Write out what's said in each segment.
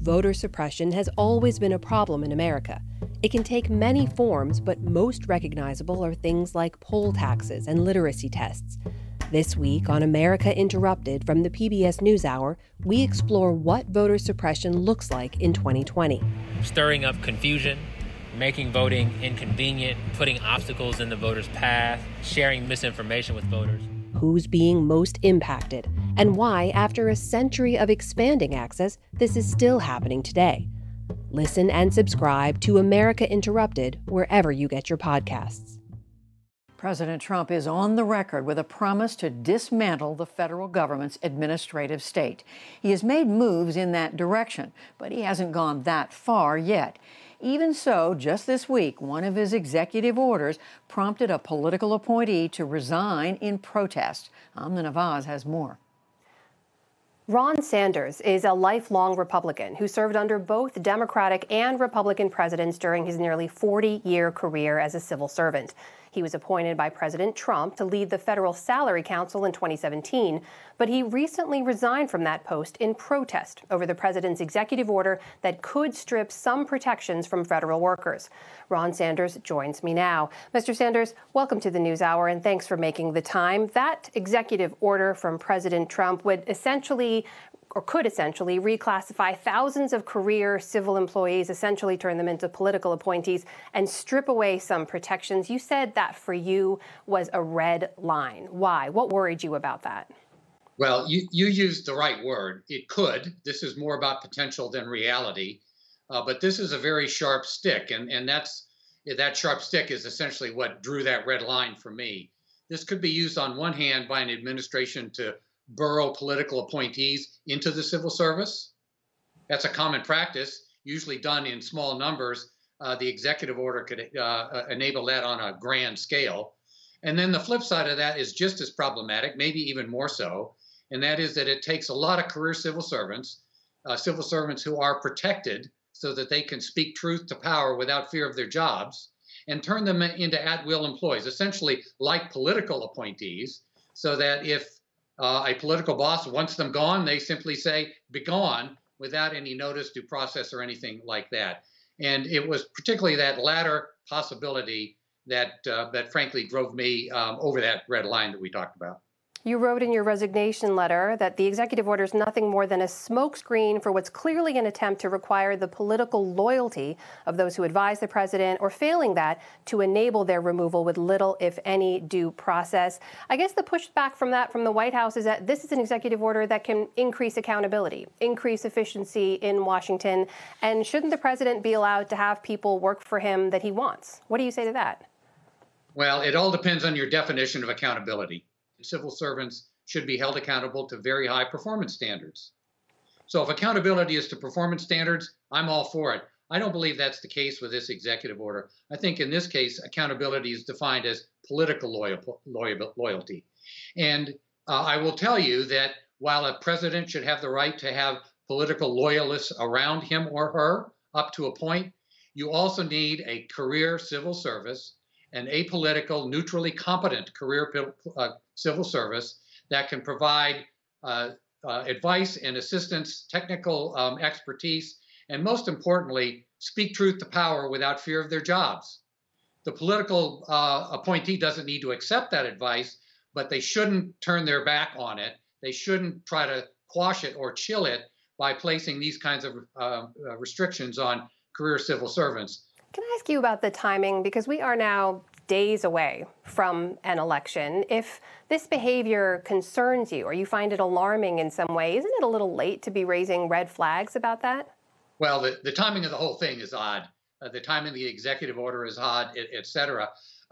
Voter suppression has always been a problem in America. It can take many forms, but most recognizable are things like poll taxes and literacy tests. This week on America Interrupted from the PBS NewsHour, we explore what voter suppression looks like in 2020. Stirring up confusion, making voting inconvenient, putting obstacles in the voters' path, sharing misinformation with voters. Who's being most impacted, and why, after a century of expanding access, this is still happening today. Listen and subscribe to America Interrupted wherever you get your podcasts. President Trump is on the record with a promise to dismantle the federal government's administrative state. He has made moves in that direction, but he hasn't gone that far yet. Even so, just this week, one of his executive orders prompted a political appointee to resign in protest. Amna Nawaz has more. Ron Sanders is a lifelong Republican who served under both Democratic and Republican presidents during his nearly 40-year career as a civil servant. He was appointed by President Trump to lead the Federal Salary Council in 2017, but he recently resigned from that post in protest over the president's executive order that could strip some protections from federal workers. Ron Sanders joins me now. Mr. Sanders, welcome to the NewsHour, and thanks for making the time. That executive order from President Trump would could essentially reclassify thousands of career civil employees, essentially turn them into political appointees, and strip away some protections. You said that for you was a red line. Why? What worried you about that? Well, you used the right word. It could. This is more about potential than reality. But this is a very sharp stick, and that sharp stick is essentially what drew that red line for me. This could be used on one hand by an administration to burrow political appointees into the civil service. That's a common practice, usually done in small numbers. The executive order could enable that on a grand scale. And then the flip side of that is just as problematic, maybe even more so, and that is that it takes a lot of career civil servants who are protected so that they can speak truth to power without fear of their jobs, and turn them into at-will employees, essentially like political appointees, so that if a political boss wants them gone, they simply say, be gone, without any notice, due process, or anything like that. And it was particularly that latter possibility that frankly drove me over that red line that we talked about. You wrote in your resignation letter that the executive order is nothing more than a smokescreen for what's clearly an attempt to require the political loyalty of those who advise the president, or failing that, to enable their removal with little, if any, due process. I guess the pushback from the White House is that this is an executive order that can increase accountability, increase efficiency in Washington, and shouldn't the president be allowed to have people work for him that he wants? What do you say to that? Well, it all depends on your definition of accountability. Civil servants should be held accountable to very high performance standards. So if accountability is to performance standards, I'm all for it. I don't believe that's the case with this executive order. I think in this case, accountability is defined as political loyalty. And I will tell you that while a president should have the right to have political loyalists around him or her up to a point, you also need a career civil service, an apolitical, neutrally competent career civil service that can provide advice and assistance, technical expertise, and most importantly, speak truth to power without fear of their jobs. The political appointee doesn't need to accept that advice, but they shouldn't turn their back on it. They shouldn't try to quash it or chill it by placing these kinds of restrictions on career civil servants. Can I ask you about the timing? Because we are now days away from an election. If this behavior concerns you or you find it alarming in some way, isn't it a little late to be raising red flags about that? Well, the timing of the whole thing is odd. The timing of the executive order is odd, et cetera.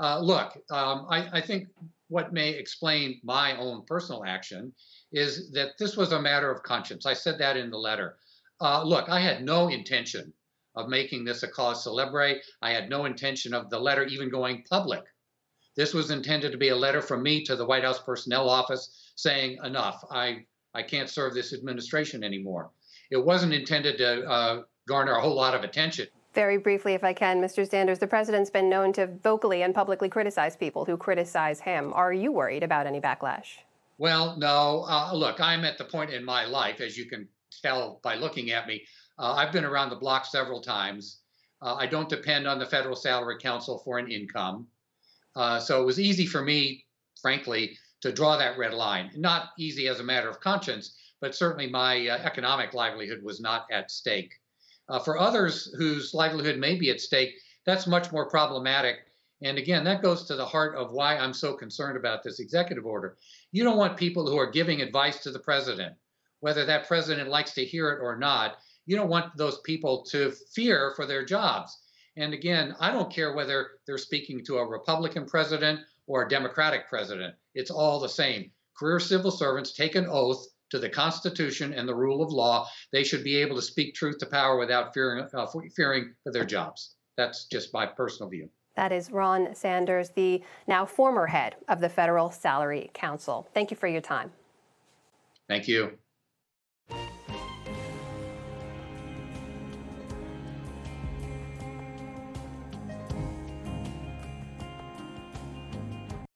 I think what may explain my own personal action is that this was a matter of conscience. I said that in the letter. I had no intention of making this a cause célèbre. I had no intention of the letter even going public. This was intended to be a letter from me to the White House Personnel Office saying, enough, I can't serve this administration anymore. It wasn't intended to garner a whole lot of attention. Very briefly, if I can, Mr. Sanders, the president's been known to vocally and publicly criticize people who criticize him. Are you worried about any backlash? Well, no. I'm at the point in my life, as you can tell by looking at me, I've been around the block several times. I don't depend on the Federal Salary Council for an income. So it was easy for me, frankly, to draw that red line. Not easy as a matter of conscience, but certainly my economic livelihood was not at stake. For others whose livelihood may be at stake, that's much more problematic. And again, that goes to the heart of why I'm so concerned about this executive order. You don't want people who are giving advice to the president, whether that president likes to hear it or not. You don't want those people to fear for their jobs. And again, I don't care whether they're speaking to a Republican president or a Democratic president. It's all the same. Career civil servants take an oath to the Constitution and the rule of law. They should be able to speak truth to power without fearing for their jobs. That's just my personal view. That is Ron Sanders, the now former head of the Federal Salary Council. Thank you for your time. Thank you.